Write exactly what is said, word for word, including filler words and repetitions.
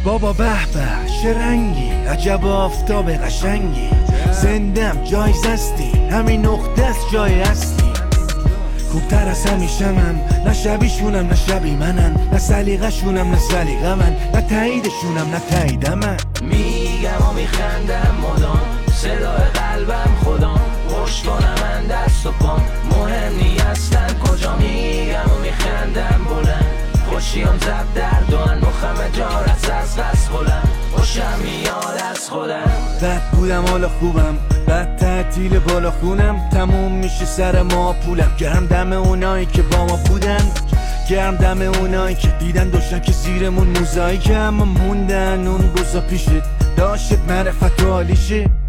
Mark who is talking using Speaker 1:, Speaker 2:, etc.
Speaker 1: بابا به به چه رنگی، عجب آفتاب قشنگی، زندم جای زستی، همین نقطه است جای اصلی. خوبتر از همیشه من، نه شبیشونم نه شبی منن، نه سلیقه شونم نه سلیقه من، نه تاییدشونم نه تایید من.
Speaker 2: میگم و میخندم مدام، صدای قلبم خودم، خوش کنم من دست و پام، مهم نی اصلا کجا. میگم و میخندم بلند، خوشیم زب در دوان، مخم جارت از قصد بلند، خوشم میاد از خودم.
Speaker 1: بد بودم حالا خوبم، بد تعطیل بالا خونم، تموم میشه سر ما پولم. گرم دم اونایی که با ما بودن، گرم دم اونایی که دیدن داشتن که زیرمون موزاییک، اما موندن اون روزا پیشت داشت معرفت و حالیشه.